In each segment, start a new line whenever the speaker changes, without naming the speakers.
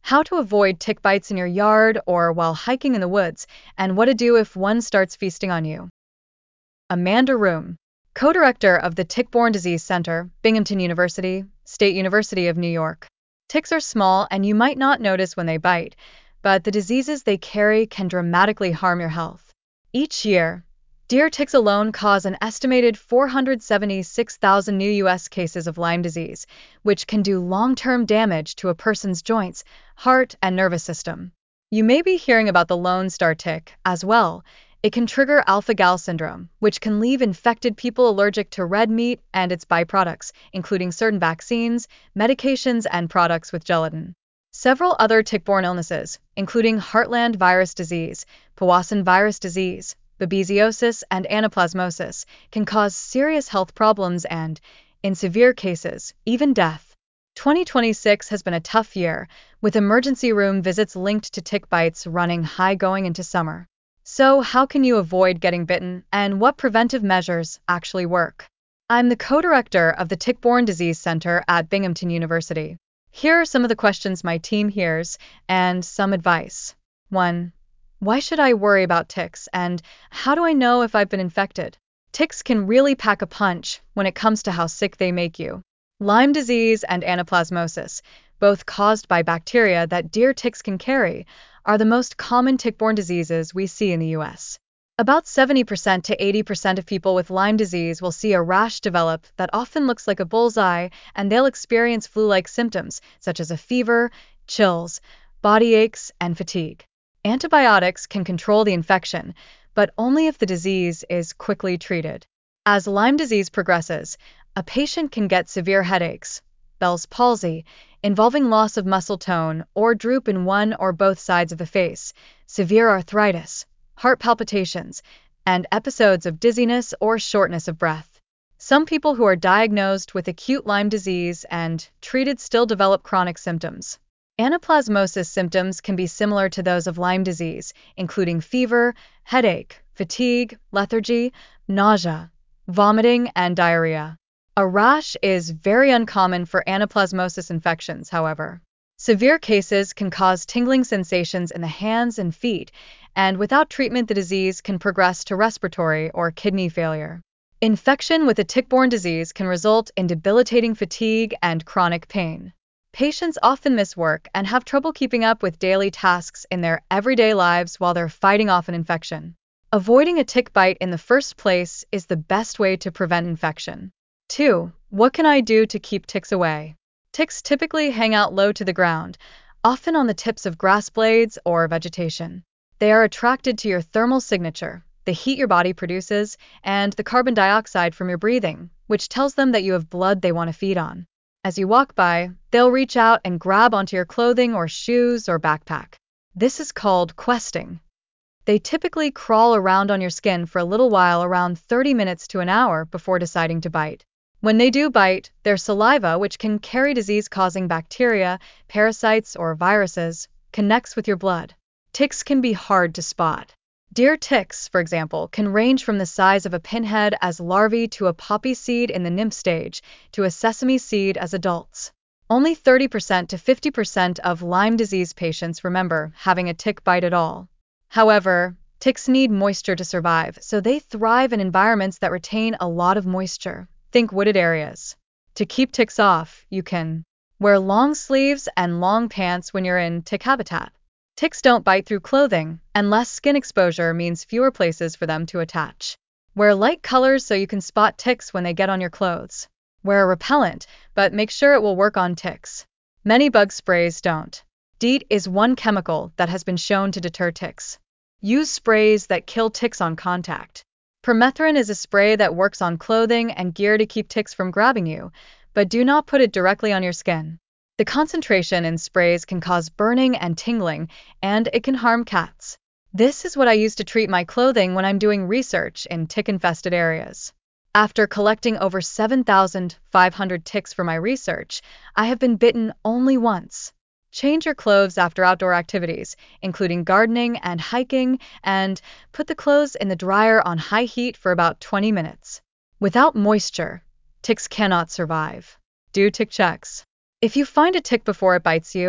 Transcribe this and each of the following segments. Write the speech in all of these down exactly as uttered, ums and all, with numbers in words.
how to avoid tick bites in your yard or while hiking in the woods, and what to do if one starts feasting on you. Amanda Room, co-director of the Tick-Borne Disease Center, Binghamton University, State University of New York. Ticks are small and you might not notice when they bite, but the diseases they carry can dramatically harm your health. Each year, deer ticks alone cause an estimated four hundred seventy-six thousand new U S cases of Lyme disease, which can do long-term damage to a person's joints, heart, and nervous system. You may be hearing about the Lone Star tick as well. It can trigger alpha-gal syndrome, which can leave infected people allergic to red meat and its byproducts, including certain vaccines, medications, and products with gelatin. Several other tick-borne illnesses, including Heartland virus disease, Powassan virus disease, babesiosis, and anaplasmosis, can cause serious health problems and, in severe cases, even death. twenty twenty-six has been a tough year, with emergency room visits linked to tick bites running high going into summer. So, how can you avoid getting bitten, and what preventive measures actually work? I'm the co-director of the Tick-Borne Disease Center at Binghamton University. Here are some of the questions my team hears, and some advice. one. Why should I worry about ticks, and how do I know if I've been infected? Ticks can really pack a punch when it comes to how sick they make you. Lyme disease and anaplasmosis, both caused by bacteria that deer ticks can carry, are the most common tick-borne diseases we see in the U S. About seventy percent to eighty percent of people with Lyme disease will see a rash develop that often looks like a bullseye, and they'll experience flu-like symptoms such as a fever, chills, body aches, and fatigue. Antibiotics can control the infection, but only if the disease is quickly treated. As Lyme disease progresses, a patient can get severe headaches, Bell's palsy, involving loss of muscle tone or droop in one or both sides of the face, severe arthritis, heart palpitations, and episodes of dizziness or shortness of breath. Some people who are diagnosed with acute Lyme disease and treated still develop chronic symptoms. Anaplasmosis symptoms can be similar to those of Lyme disease, including fever, headache, fatigue, lethargy, nausea, vomiting, and diarrhea. A rash is very uncommon for anaplasmosis infections, however. Severe cases can cause tingling sensations in the hands and feet, and without treatment the disease can progress to respiratory or kidney failure. Infection with a tick-borne disease can result in debilitating fatigue and chronic pain. Patients often miss work and have trouble keeping up with daily tasks in their everyday lives while they're fighting off an infection. Avoiding a tick bite in the first place is the best way to prevent infection. two. What can I do to keep ticks away? Ticks typically hang out low to the ground, often on the tips of grass blades or vegetation. They are attracted to your thermal signature, the heat your body produces, and the carbon dioxide from your breathing, which tells them that you have blood they want to feed on. As you walk by, they'll reach out and grab onto your clothing or shoes or backpack. This is called questing. They typically crawl around on your skin for a little while, around thirty minutes to an hour, before deciding to bite. When they do bite, their saliva, which can carry disease-causing bacteria, parasites, or viruses, connects with your blood. Ticks can be hard to spot. Deer ticks, for example, can range from the size of a pinhead as larvae to a poppy seed in the nymph stage to a sesame seed as adults. Only thirty percent to fifty percent of Lyme disease patients remember having a tick bite at all. However, ticks need moisture to survive, so they thrive in environments that retain a lot of moisture. Think wooded areas. To keep ticks off, you can wear long sleeves and long pants when you're in tick habitat. Ticks don't bite through clothing, and less skin exposure means fewer places for them to attach. Wear light colors so you can spot ticks when they get on your clothes. Wear a repellent, but make sure it will work on ticks. Many bug sprays don't. DEET is one chemical that has been shown to deter ticks. Use sprays that kill ticks on contact. Permethrin is a spray that works on clothing and gear to keep ticks from grabbing you, but do not put it directly on your skin. The concentration in sprays can cause burning and tingling, and it can harm cats. This is what I use to treat my clothing when I'm doing research in tick-infested areas. After collecting over seven thousand five hundred ticks for my research, I have been bitten only once. Change your clothes after outdoor activities, including gardening and hiking, and put the clothes in the dryer on high heat for about twenty minutes. Without moisture, ticks cannot survive. Do tick checks. If you find a tick before it bites you,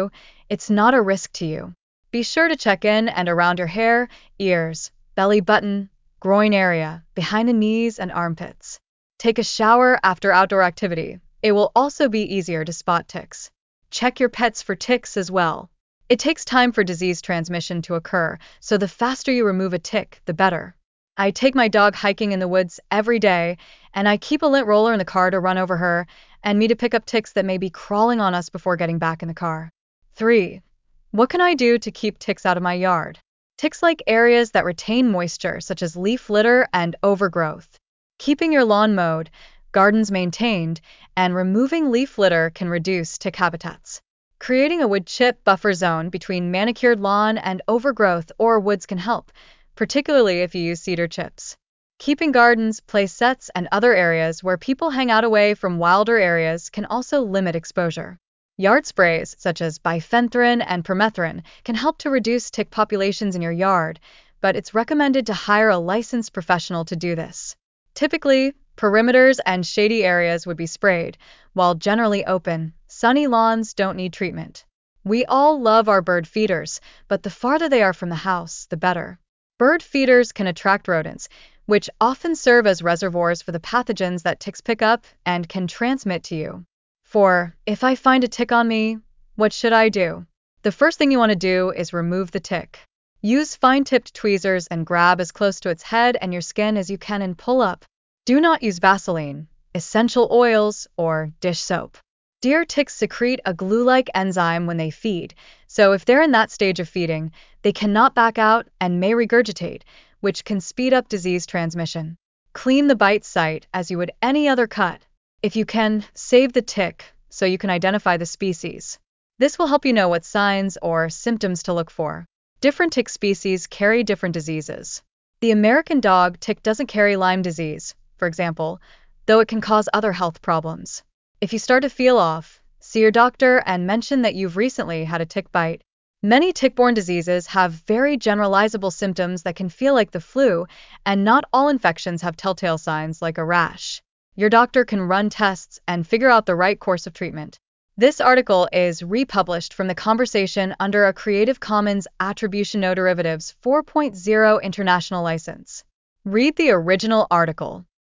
It's not a risk to you. Be sure to check in and around your hair, ears, belly button, groin area, behind the knees and armpits. Take a shower after outdoor activity. It will also be easier to spot ticks. Check your pets for ticks as well. It takes time for disease transmission to occur, so the faster you remove a tick, the better. I take my dog hiking in the woods every day, and I keep a lint roller in the car to run over her and me to pick up ticks that may be crawling on us before getting back in the car. three. What can I do to keep ticks out of my yard? Ticks like areas that retain moisture, such as leaf litter and overgrowth. Keeping your lawn mowed, gardens maintained, and removing leaf litter can reduce tick habitats. Creating a wood chip buffer zone between manicured lawn and overgrowth or woods can help, particularly if you use cedar chips. Keeping gardens, play sets, and other areas where people hang out away from wilder areas can also limit exposure. Yard sprays, such as bifenthrin and permethrin, can help to reduce tick populations in your yard, but it's recommended to hire a licensed professional to do this. Typically, perimeters and shady areas would be sprayed, while generally open, sunny lawns don't need treatment. We all love our bird feeders, but the farther they are from the house, the better. Bird feeders can attract rodents, which often serve as reservoirs for the pathogens that ticks pick up and can transmit to you. four. If I find a tick on me, what should I do? The first thing you want to do is remove the tick. Use fine-tipped tweezers and grab as close to its head and your skin as you can and pull up. Do not use Vaseline, essential oils, or dish soap. Deer ticks secrete a glue-like enzyme when they feed, so if they're in that stage of feeding, they cannot back out and may regurgitate, which can speed up disease transmission. Clean the bite site as you would any other cut. If you can, save the tick so you can identify the species. This will help you know what signs or symptoms to look for. Different tick species carry different diseases. The American dog tick doesn't carry Lyme disease, for example, though it can cause other health problems. If you start to feel off, see your doctor and mention that you've recently had a tick bite. Many tick-borne diseases have very generalizable symptoms that can feel like the flu, and not all infections have telltale signs like a rash. Your doctor can run tests and figure out the right course of treatment. This article is republished from the conversation under a Creative Commons Attribution No Derivatives four point oh International License. Read the original article.